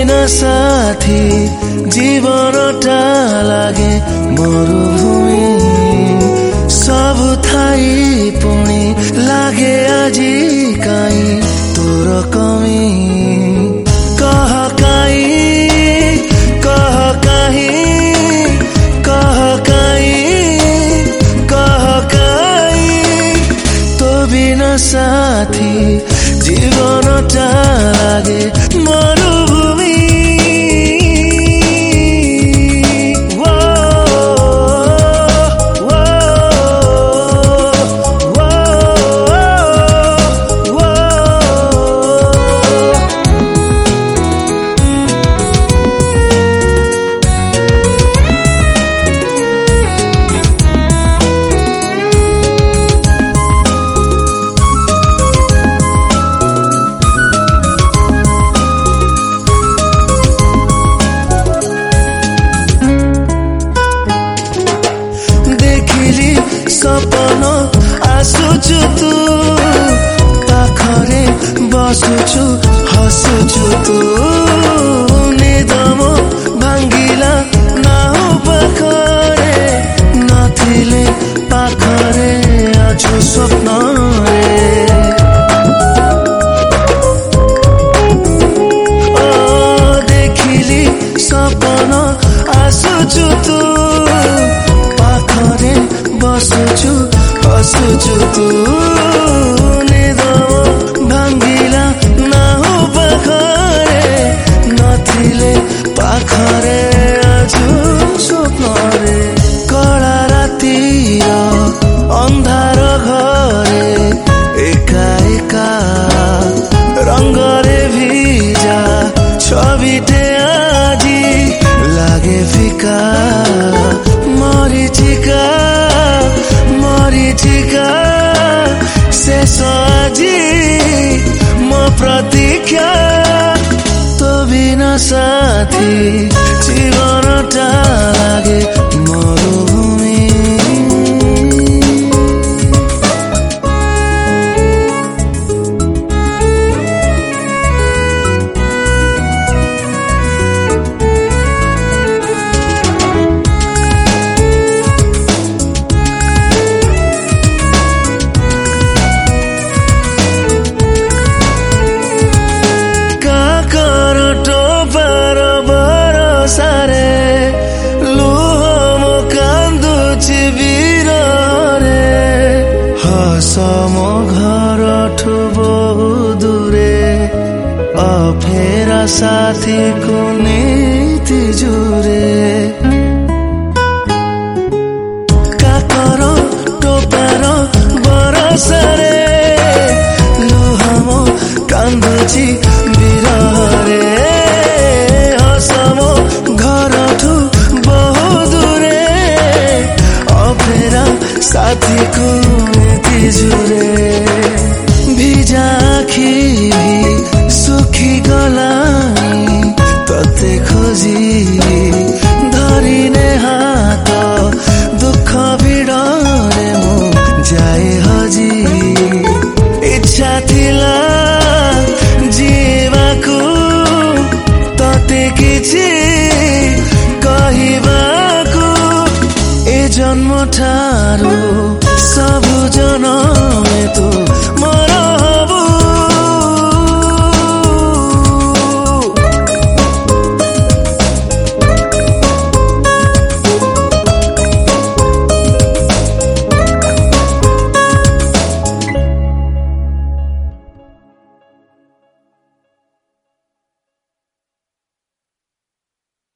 बिना साथी जीवनटा लागे मरुभूमि सब थाई पुणी लागे आजी काई तोर कमी कह काई कह काई कह काई कह काई तो बिना साथी जीवनटा लागे मरुभूमि सपन आसुचु तू पाखरे बसुचु हसुचु तू निदम भांगिला नाउ पाखरे नथिले पाखरे आजु स्वप्न देखिली सपन आसुचु तू पाखरे बसुचु हसुचु तू निदम भांगिला नाउ पाखरे नथिले पाखरे आजु स्वप्नरे कला रातिर अंधार घरे एका एका रंगरे भिजा छविटे आजी लागे फिका मरीचिका मरीचिका शेष आजी मो प्रतीक्षा तो बिना साथी जीवनटा लागे मरुभूमि सम घर ठु बहु दूरे अफेरा साथी को नीति जुरे काकर टोपार बरसरे लुहम कांदुची बिरहरे हसम घर ठु बहु दूरे अफेरा साथी को जुरे भिजा आखि भी सुखी गलानी तते खोजी धरिने हाथ दुख भिड़रे मु जाए हजी इच्छा थी